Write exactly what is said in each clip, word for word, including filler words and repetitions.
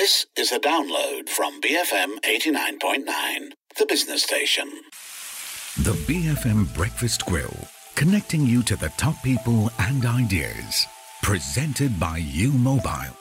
This is a download from B F M eighty-nine point nine, the business station. The B F M Breakfast Grill, connecting you to the top people and ideas. Presented by U Mobile.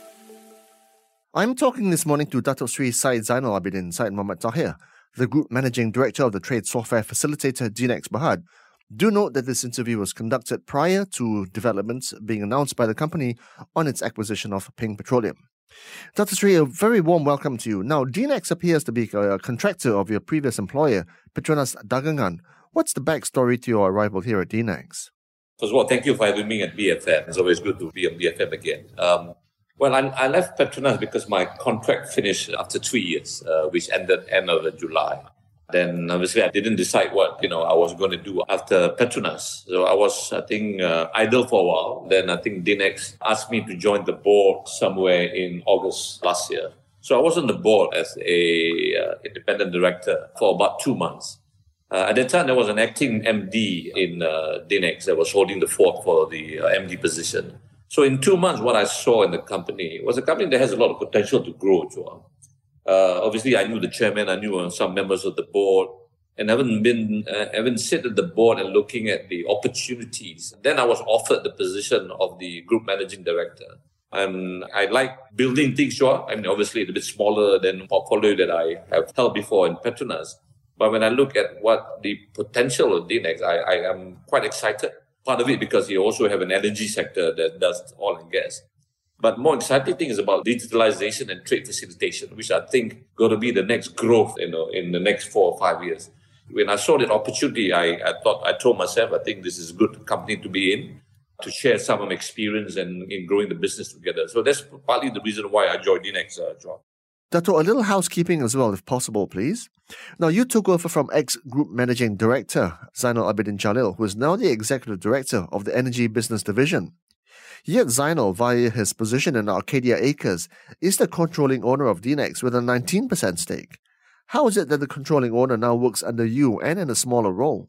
I'm talking this morning to Dato Sri Syed Zainal Abidin Syed Muhammad Tahir, the Group Managing Director of the Trade Software Facilitator D NEX Berhad. Do note that this interview was conducted prior to developments being announced by the company on its acquisition of Ping Petroleum. Dato Sri, a very warm welcome to you. Now, D NEX appears to be a contractor of your previous employer, Petronas Dagangan. What's the backstory to your arrival here at D NEX? First of all, thank you for having me at B F M. It's always good to be on B F M again. Um, well, I, I left Petronas because my contract finished after three years, uh, which ended end of July. Then obviously I didn't decide what, you know, I was going to do after Petronas. So I was, I think, uh, idle for a while. Then I think D NEX asked me to join the board somewhere in August last year. So I was on the board as a uh, independent director for about two months. Uh, at that time, there was an acting M D in uh, D NEX that was holding the fort for the uh, M D position. So in two months, what I saw in the company was a company that has a lot of potential to grow, Joel. Uh, obviously, I knew the chairman, I knew uh, some members of the board, and having been, uh, having sit at the board and looking at the opportunities, then I was offered the position of the group managing director. And I like building things, sure. I mean, obviously, it's a bit smaller than the portfolio that I have held before in Petronas. But when I look at what the potential of D NEX, I, I am quite excited. Part of it because you also have an energy sector that does oil and gas. But more exciting thing is about digitalization and trade facilitation, which I think going to be the next growth, you know, in the next four or five years. When I saw that opportunity, I, I thought, I told myself, I think this is a good company to be in, to share some of my experience and in growing the business together. So that's partly the reason why I joined D NEX, uh, John. Dato, a little housekeeping as well, if possible, please. Now, you took over from ex-Group Managing Director Zainal Abidin Jalil, who is now the Executive Director of the Energy Business Division. Yet Zainal, via his position in Arcadia Acres, is the controlling owner of D NEX with a nineteen percent stake. How is it that the controlling owner now works under you and in a smaller role?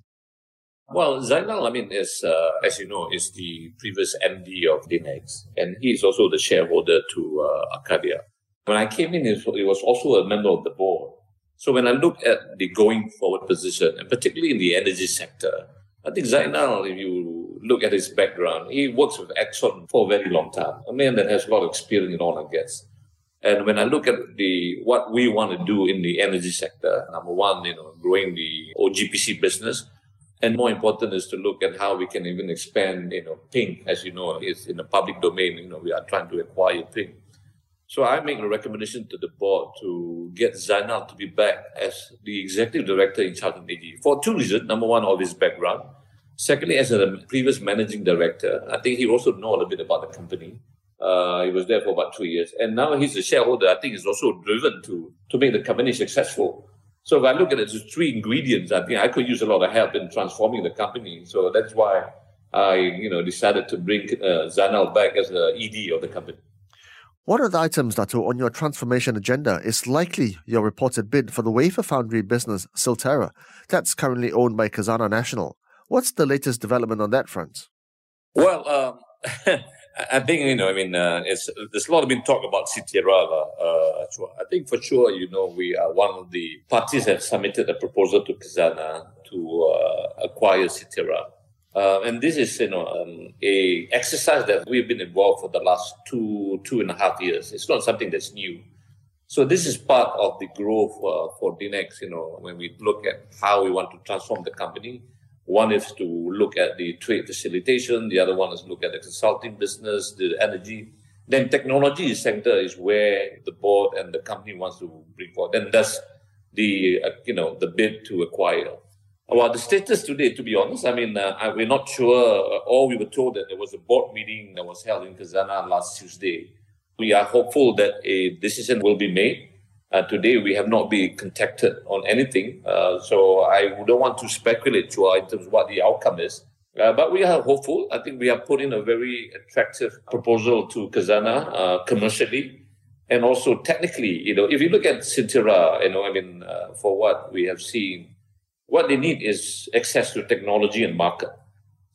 Well, Zainal, I mean, is, uh, as you know, is the previous M D of D NEX, and he is also the shareholder to uh, Arcadia. When I came in, he was also a member of the board. So when I look at the going forward position, and particularly in the energy sector, I think Zainal, if you look at his background, he works with Exxon for a very long time. A man that has a lot of experience in oil and gas. And when I look at the what we want to do in the energy sector, number one, you know, growing the O G P C business, and more important is to look at how we can even expand, you know, Ping, as you know, is in the public domain. You know, we are trying to acquire Ping. So I make a recommendation to the board to get Zainal to be back as the executive director in charge of energy for two reasons. Number one, of his background. Secondly, as a previous managing director, I think he also knows a little bit about the company. Uh, he was there for about two years. And now he's a shareholder. I think he's also driven to, to make the company successful. So if I look at it as three ingredients, I think I could use a lot of help in transforming the company. So that's why I, you know, decided to bring uh, Zainal back as the E D of the company. What are the items, Dato, on your transformation agenda is likely your reported bid for the wafer foundry business Silterra that's currently owned by Khazanah National? What's the latest development on that front? Well, um, I think, you know, I mean, uh, it's, there's a lot of been talk about Silterra. Uh, I think for sure, you know, we are one of the parties that have submitted a proposal to Khazanah to uh, acquire Silterra. Uh, and this is, you know, um, a exercise that we've been involved for the last two, two and a half years. It's not something that's new. So this is part of the growth uh, for D NEX, you know, when we look at how we want to transform the company. One is to look at the trade facilitation. The other one is look at the consulting business, the energy. Then technology sector is where the board and the company wants to bring forward. And that's the, uh, you know, the bid to acquire. Well, the status today, to be honest, I mean, uh, I, we're not sure. Uh, all we were told that there was a board meeting that was held in Khazanah last Tuesday. We are hopeful that a decision will be made. Uh, today, we have not been contacted on anything. Uh, so I don't want to speculate to in terms of what the outcome is. Uh, but we are hopeful. I think we have put in a very attractive proposal to Khazanah uh, commercially. And also technically, you know, if you look at Silterra, you know, I mean, uh, for what we have seen, what they need is access to technology and market.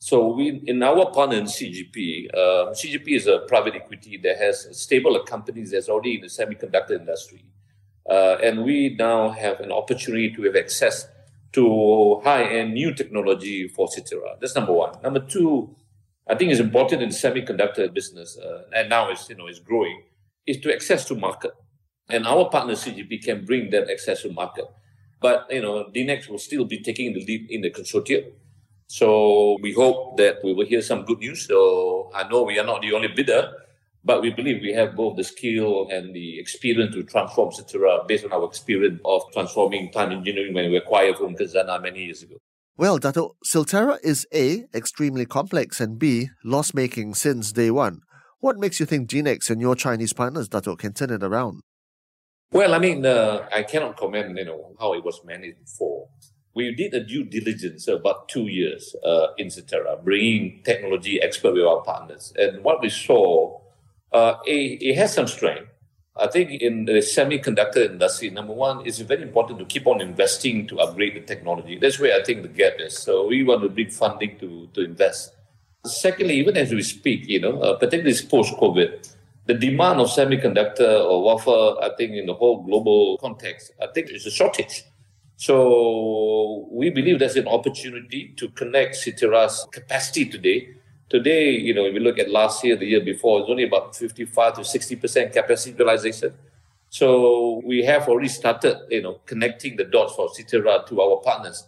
So we, in our partner in C G P, uh, C G P is a private equity. That has C G P uh, C G P is a private equity that has a stable of companies that's already in the semiconductor industry, uh, and we now have an opportunity to have access to high-end new technology for Cetera. That's number one. Number two, I think it's important in the semiconductor business, uh, and now it's you know it's growing, is to access to market, and our partner C G P can bring that access to market. But you know, D NEXT will still be taking the lead in the consortium. So we hope that we will hear some good news. So I know we are not the only bidder, but we believe we have both the skill and the experience to transform Cetera based on our experience of transforming Time Engineering when we acquired from Khazanah many years ago. Well, Dato', Silterra is A, extremely complex, and B, loss-making since day one. What makes you think D NEXT and your Chinese partners, Dato', can turn it around? Well, I mean, uh, I cannot comment, you know, how it was managed before. We did a due diligence about two years uh, in Cetera, bringing technology expert with our partners. And what we saw, uh, it, it has some strength. I think in the semiconductor industry, number one, it's very important to keep on investing to upgrade the technology. That's where I think the gap is. So we want to bring funding to, to invest. Secondly, even as we speak, you know, uh, particularly post-COVID, the demand of semiconductor or wafer, I think in the whole global context, I think it's a shortage. So we believe there's an opportunity to connect Cetera's capacity today. Today, you know, if you look at last year, the year before, it's only about fifty-five to sixty percent capacity utilization. So we have already started, you know, connecting the dots for Cetera to our partners.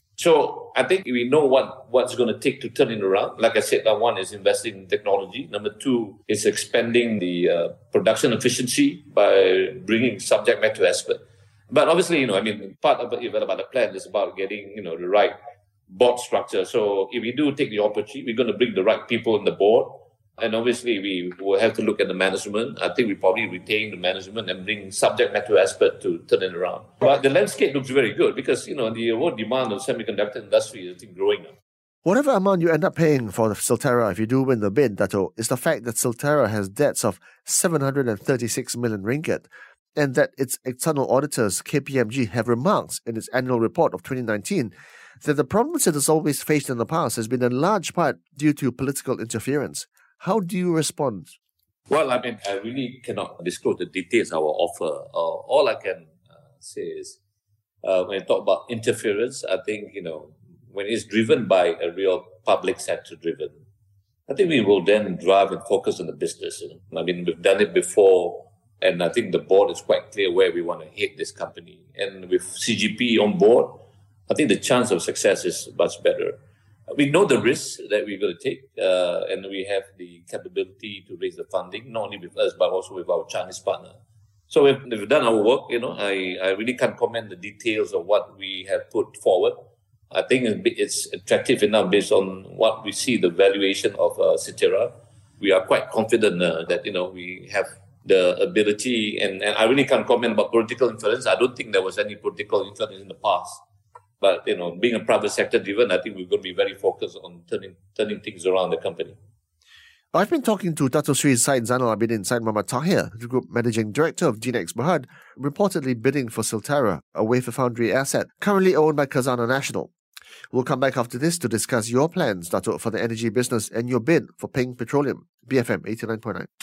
So I think we know what, what's going to take to turn it around. Like I said, number one is investing in technology. Number two is expanding the uh, production efficiency by bringing subject matter expert. But obviously, you know, I mean, part of the about the plan is about getting, you know, the right board structure. So if we do take the opportunity, we're going to bring the right people on the board. And obviously, we will have to look at the management. I think we probably retain the management and bring subject matter expert to turn it around. But the landscape looks very good because, you know, the world demand of the semiconductor industry is, I think, growing now. Whatever amount you end up paying for the Silterra if you do win the bid, Dato', is the fact that Silterra has debts of seven hundred thirty-six million ringgit, and that its external auditors, K P M G, have remarked in its annual report of twenty nineteen that the problems it has always faced in the past has been in large part due to political interference. How do you respond? Well, I mean, I really cannot disclose the details of our offer. Uh, all I can uh, say is, uh, when I talk about interference, I think, you know, when it's driven by a real public sector driven, I think we will then drive and focus on the business. You know? I mean, we've done it before. And I think the board is quite clear where we want to hit this company. And with C G P on board, I think the chance of success is much better. We know the risks that we're going to take, uh, and we have the capability to raise the funding, not only with us, but also with our Chinese partner. So we've, we've done our work. You know, I, I really can't comment the details of what we have put forward. I think it's attractive enough based on what we see, the valuation of uh, Cetera. We are quite confident uh, that, you know, we have the ability, and, and I really can't comment about political influence. I don't think there was any political influence in the past. But, you know, being a private sector driven, I think we're going to be very focused on turning turning things around the company. I've been talking to Dato' Sri Syed Zainal Abidin Syed Muhammad Tahir, the Group Managing Director of D NEXT Berhad, reportedly bidding for Silterra, a wafer foundry asset currently owned by Khazanah National. We'll come back after this to discuss your plans, Dato', for the energy business and your bid for Ping Petroleum. B F M eighty-nine point nine.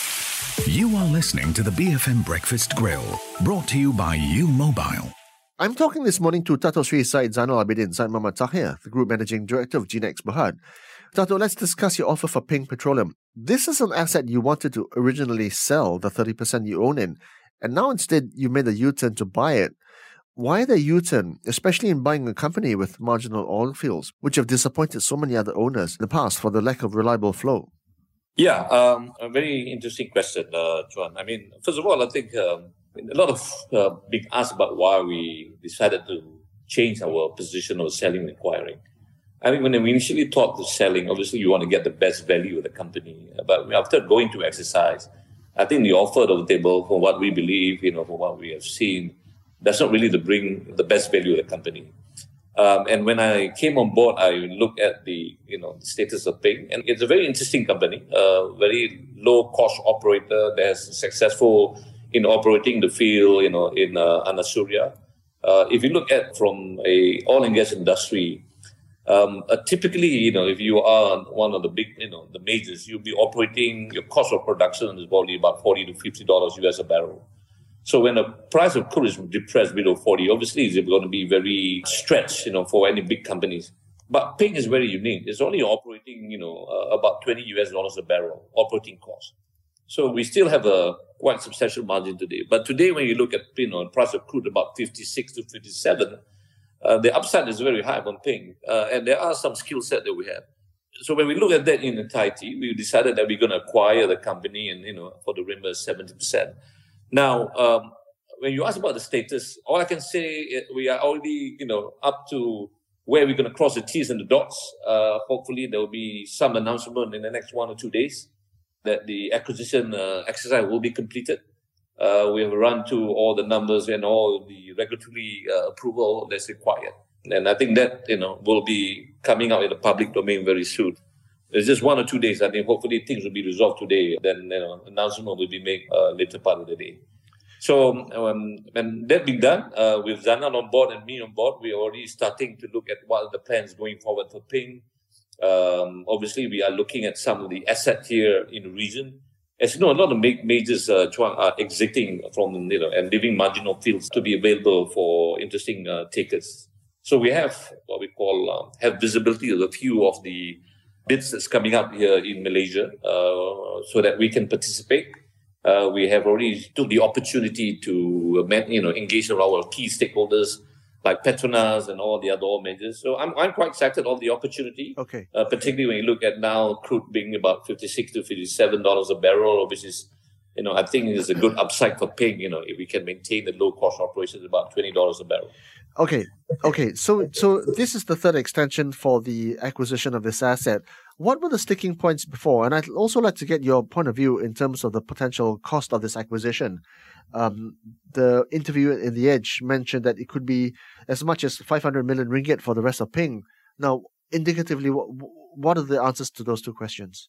You are listening to the B F M Breakfast Grill, brought to you by U Mobile. I'm talking this morning to Dato' Sri Syed Zainal Abidin Syed Muhammad Tahir, the Group Managing Director of D NEXT Berhad. Dato', let's discuss your offer for Ping Petroleum. This is an asset you wanted to originally sell, the thirty percent you own in, and now instead you made a U-turn to buy it. Why the U-turn, especially in buying a company with marginal oil fields, which have disappointed so many other owners in the past for the lack of reliable flow? Yeah, um, a very interesting question, uh, Chuan. I mean, first of all, I think um, a lot of uh, being asked about why we decided to change our position of selling and acquiring. I mean, when we initially thought of selling, obviously you want to get the best value of the company. But after going to exercise, I think the offer on the table, from what we believe, you know, from what we have seen, that's not really to bring the best value of the company. Um, and when I came on board, I looked at the, you know, the status of Ping, and it's a very interesting company, a uh, very low-cost operator that's successful in operating the field, you know, in uh, Anasuria. Uh, if you look at from a oil and gas industry, Um, uh, typically, you know, if you are one of the big, you know, the majors, you'll be operating, your cost of production is probably about forty to fifty dollars U S a barrel. So when the price of crude is depressed below forty, obviously it's going to be very stretched, you know, for any big companies. But Ping is very unique. It's only operating, you know, uh, about twenty U S dollars a barrel operating cost. So we still have a quite substantial margin today. But today, when you look at, you know, the price of crude about fifty-six to fifty-seven, uh, the upside is very high on Ping. Uh, and there are some skill set that we have. So when we look at that in entirety, we decided that we're going to acquire the company and, you know, for the remainder seventy percent. Now, um, when you ask about the status, all I can say is we are already, you know, up to where we're going to cross the T's and the dots. Uh, hopefully, there will be some announcement in the next one or two days that the acquisition uh, exercise will be completed. Uh, we have run through all the numbers and all the regulatory uh, approval that's required. And I think that, you know, will be coming out in the public domain very soon. It's just one or two days. I think hopefully things will be resolved today. Then, you know, announcement will be made uh, later part of the day. So, um, and that being done, uh, with Zainal on board and me on board, we're already starting to look at what are the plans going forward for Ping. Um, obviously, we are looking at some of the assets here in the region. As you know, a lot of majors uh, are exiting from, you know, and leaving marginal fields to be available for interesting uh, takers. So we have what we call uh, have visibility of a few of the bids that's coming up here in Malaysia, uh, so that we can participate. Uh, we have already took the opportunity to, you know, engage with our key stakeholders like Petronas and all the other oil majors. So I'm I'm quite excited of the opportunity. Okay. Uh, particularly when you look at now crude being about fifty-six to fifty-seven dollars a barrel, which is, you know, I think is a good upside for Ping. You know, if we can maintain the low cost operations about twenty dollars a barrel. Okay. Okay. So so this is the third extension for the acquisition of this asset. What were the sticking points before? And I'd also like to get your point of view in terms of the potential cost of this acquisition. Um, the interview in The Edge mentioned that it could be as much as five hundred million ringgit for the rest of Ping. Now, indicatively, what, what are the answers to those two questions?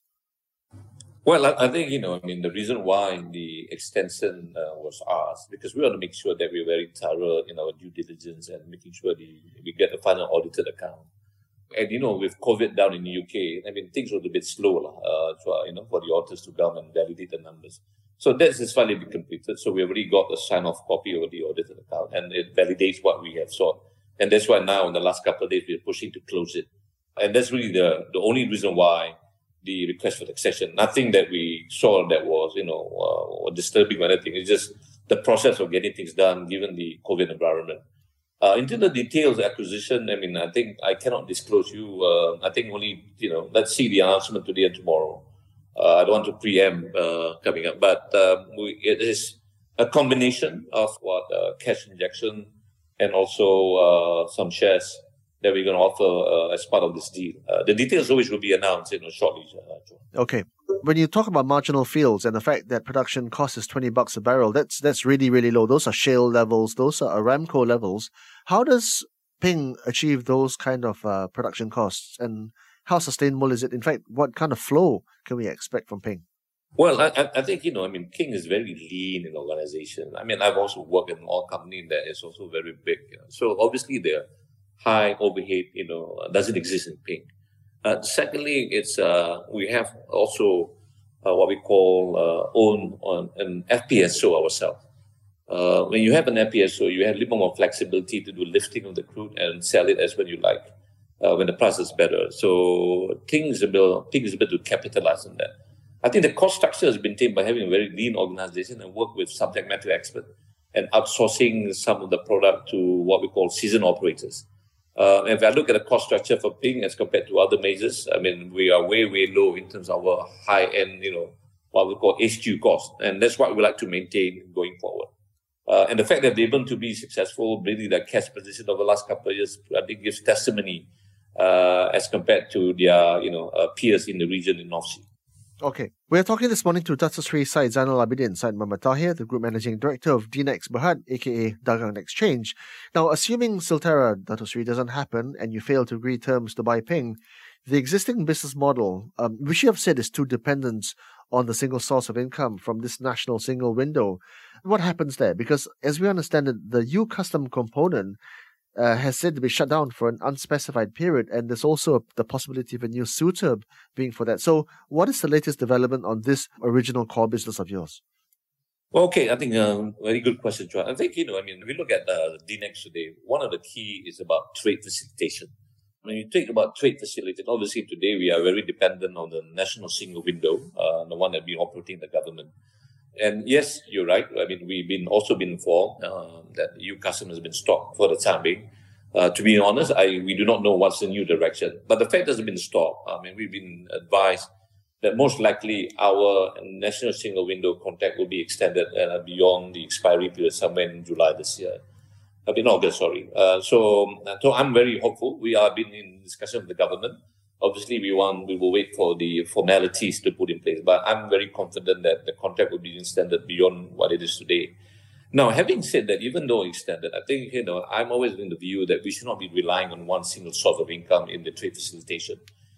Well, I, I think, you know, I mean, the reason why the extension uh, was asked, because we want to make sure that we're very thorough in our due diligence and making sure the, we get a final audited account. And, you know, with COVID down in the U K, I mean, things were a bit slow, uh, for, you know, for the auditors to come and validate the numbers. So that is finally been completed. So we already got a sign-off copy of the audited account, and it validates what we have sought. And that's why now, in the last couple of days, we're pushing to close it. And that's really the, the only reason why the request for the extension. Nothing that we saw that was, you know, uh, or disturbing or anything. It's just the process of getting things done given the COVID environment. Uh, into the details of acquisition, I mean, I think I cannot disclose you. Uh, I think only, you know, let's see the announcement today and tomorrow. Uh, I don't want to preempt uh, coming up, but um, we, it is a combination of what uh, cash injection and also uh, some shares that we're going to offer uh, as part of this deal. Uh, the details always will be announced, you know, shortly. Uh, okay. When you talk about marginal fields and the fact that production cost is twenty bucks a barrel, that's that's really, really low. Those are shale levels. Those are Aramco levels. How does Ping achieve those kind of uh, production costs, and how sustainable is it? In fact, what kind of flow can we expect from Ping? Well, I, I think, you know, I mean, Ping is very lean in organization. I mean, I've also worked in an oil company that is also very big. You know? So obviously the high overhead, you know, doesn't exist in Ping. Uh, secondly, it's uh, we have also uh, what we call uh, own on an F P S O ourselves. Uh, when you have an F P S O, you have a little more flexibility to do lifting of the crude and sell it as when you like, uh, when the price is better. So Ping is able, Ping is able to capitalize on that. I think the cost structure has been taken by having a very lean organization and work with subject matter experts and outsourcing some of the product to what we call seasoned operators. Uh, if I look at the cost structure for Ping as compared to other majors, I mean, we are way, way low in terms of our high-end, you know, what we call H Q cost. And that's what we like to maintain going forward. Uh, and the fact that they're able to be successful, building their cash position over the last couple of years, I think gives testimony uh, as compared to their, you know, uh, peers in the region in North Sea. Okay. We're talking this morning to Dato Sri Syed Zainal Abidin, Syed Muhammad Tahir, the Group Managing Director of D NEX Berhad, aka Dagang Exchange. Now, assuming Silterra, Dato Sri, doesn't happen and you fail to agree terms to buy Ping, the existing business model, um, which you have said is too dependent on the single source of income from this national single window, what happens there? Because as we understand it, the U-Custom component uh, has said to be shut down for an unspecified period, and there's also the possibility of a new suitor being for that. So what is the latest development on this original core business of yours? Well, okay, I think a um, very good question, Chuan. I think, you know, I mean, if we look at uh, D NEXT today, one of the key is about trade facilitation. When you think about trade facilitation, obviously today we are very dependent on the national single window, uh, the one that we operating in the government. And yes, you're right. I mean, we've been also been informed uh, that new customers have been stopped for the time being. Uh, to be honest, I we do not know what's the new direction. But the fact hasn't been stopped. I mean, we've been advised that most likely our national single window contract will be extended uh, beyond the expiry period somewhere in July this year. Uh, in August, sorry. Uh, so, so I'm very hopeful. We are been in discussion with the government. Obviously, we want we will wait for the formalities to put in place. But I'm very confident that the contract will be extended beyond what it is today. Now, having said that, even though extended, I think, you know, I'm always in the view that we should not be relying on one single source of income in the trade facilitation.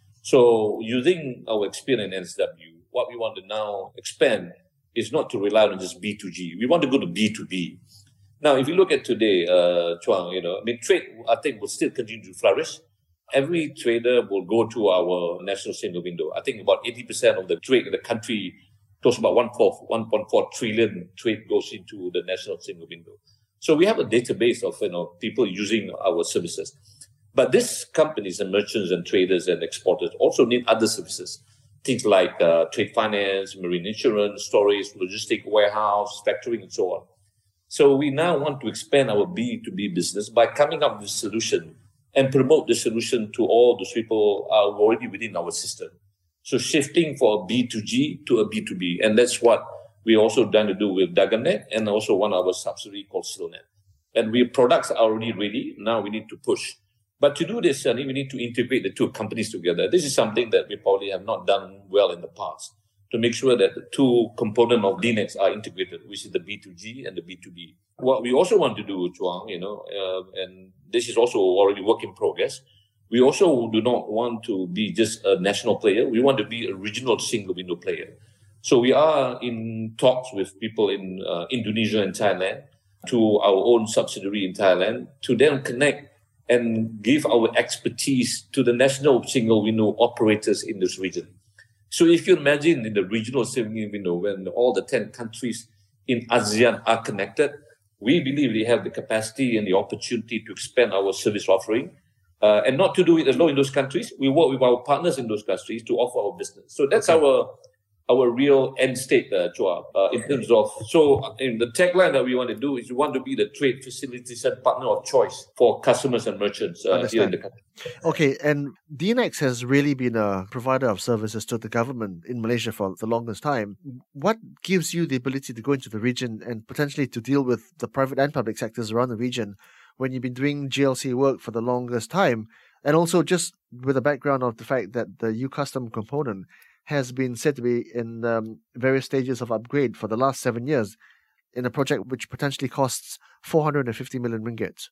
So using our experience in N S W, what we want to now expand is not to rely on just B two G. We want to go to B two B. Now, if you look at today, uh, Chuang, you know, I mean, trade, I think, will still continue to flourish. Every trader will go to our national single window. I think about eighty percent of the trade in the country, close to about one point four trillion trade goes into the national single window. So we have a database of, you know, people using our services. But these companies and merchants and traders and exporters also need other services, things like uh, trade finance, marine insurance, storage, logistic, warehouse, factoring, and so on. So we now want to expand our B two B business by coming up with a solution and promote the solution to all those people who are already within our system. So shifting for B two G to a B two B. And that's what we also done to do with DaganNet and also one of our subsidiary called Silnet. And we products are already ready. Now we need to push. But to do this, I think we need to integrate the two companies together. This is something that we probably have not done well in the past, to make sure that the two components of D NEXT are integrated, which is the B two G and the B two B. What we also want to do, Chuang, you know, uh, and this is also already work in progress, we also do not want to be just a national player. We want to be a regional single window player. So we are in talks with people in uh, Indonesia and Thailand, to our own subsidiary in Thailand, to then connect and give our expertise to the national single window operators in this region. So if you imagine in the regional single window, when all the ten countries in ASEAN are connected, we believe we have the capacity and the opportunity to expand our service offering, uh, and not to do it alone in those countries. We work with our partners in those countries to offer our business. So that's okay. our our real end state, uh, Chua, uh, in terms of, so in the tagline that we want to do is we want to be the trade facilitation partner of choice for customers and merchants uh, here in the country. Okay, and D NEXT has really been a provider of services to the government in Malaysia for the longest time. What gives you the ability to go into the region and potentially to deal with the private and public sectors around the region when you've been doing G L C work for the longest time? And also just with the background of the fact that the U-Custom component has been said to be in um, various stages of upgrade for the last seven years in a project which potentially costs four hundred fifty million ringgit.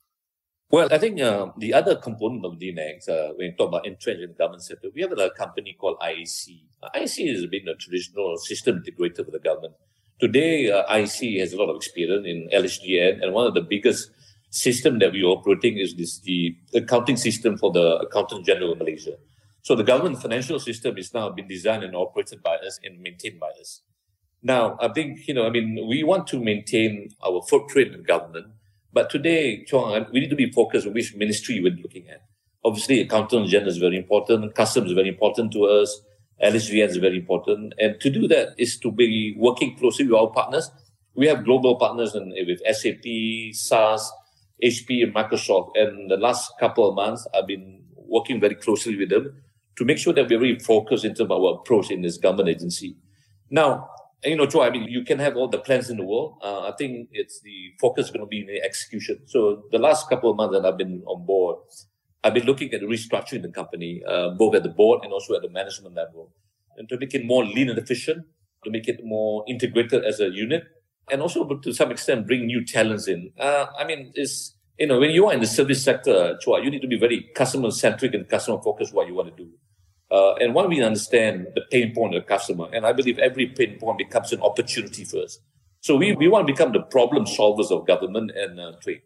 Well, I think uh, the other component of D NEXT, uh, when you talk about entrenched in the government sector, we have a company called I A C. I A C has been a traditional system integrator for the government. Today, uh, I A C has a lot of experience in L H D N, and one of the biggest systems that we are operating is this, the accounting system for the Accountant General of Malaysia. So the government financial system is now been designed and operated by us and maintained by us. Now, I think, you know, I mean, we want to maintain our footprint in government, but today, Chuang, we need to be focused on which ministry we're looking at. Obviously, Accountant General is very important, Customs is very important to us, L H D N is very important. And to do that is to be working closely with our partners. We have global partners in, with S A P, SARS, H P, and Microsoft. And the last couple of months, I've been working very closely with them to make sure that we're really focused in terms of our approach in this government agency. Now, you know, Joe, I mean, you can have all the plans in the world. Uh, I think it's the focus is going to be in the execution. So the last couple of months that I've been on board, I've been looking at restructuring the company, uh, both at the board and also at the management level, and to make it more lean and efficient, to make it more integrated as a unit, and also to some extent bring new talents in. Uh, I mean, it's, you know, when you are in the service sector, Chua, you need to be very customer-centric and customer-focused what you want to do. Uh, and once we understand the pain point of the customer, and I believe every pain point becomes an opportunity for us. So we, we want to become the problem solvers of government and uh, trade.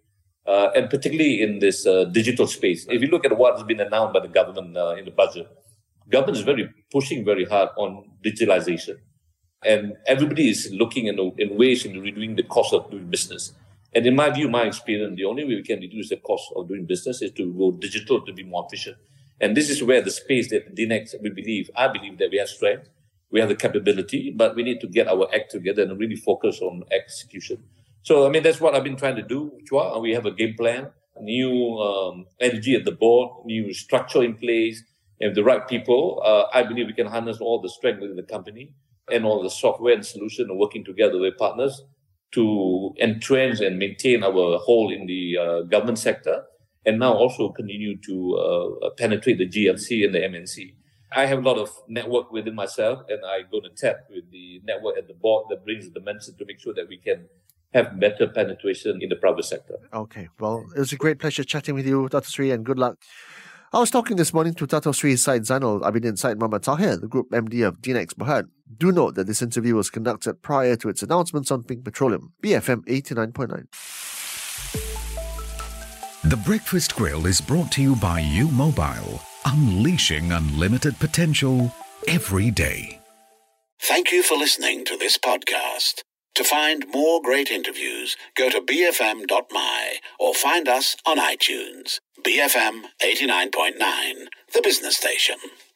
uh, and particularly in this uh, digital space. If you look at what has been announced by the government uh, in the budget, government is very pushing very hard on digitalization. And everybody is looking in, in ways in reducing the cost of doing business. And in my view, my experience, the only way we can reduce the cost of doing business is to go digital to be more efficient. And this is where the space that D NEXT, we believe, I believe that we have strength, we have the capability, but we need to get our act together and really focus on execution. So, I mean, that's what I've been trying to do, Chua. We have a game plan, new um, energy at the board, new structure in place, and the right people. Uh, I believe we can harness all the strength within the company and all the software and solution and working together with partners to entrench and maintain our hold in the uh, government sector, and now also continue to uh, penetrate the G L C and the M N C. I have a lot of network within myself, and I go to tap with the network at the board that brings the dimension to make sure that we can have better penetration in the private sector. Okay, well, it was a great pleasure chatting with you, Dato Sri, and good luck. I was talking this morning to Dato Sri Syed Zainal Abidin Syed Muhammad Tahir, the Group M D of D NEXT Berhad. Do note that this interview was conducted prior to its announcements on Pink Petroleum, B F M eighty-nine point nine. The Breakfast Grill is brought to you by U Mobile, unleashing unlimited potential every day. Thank you for listening to this podcast. To find more great interviews, go to b f m dot m y or find us on iTunes. B F M eighty-nine point nine, the business station.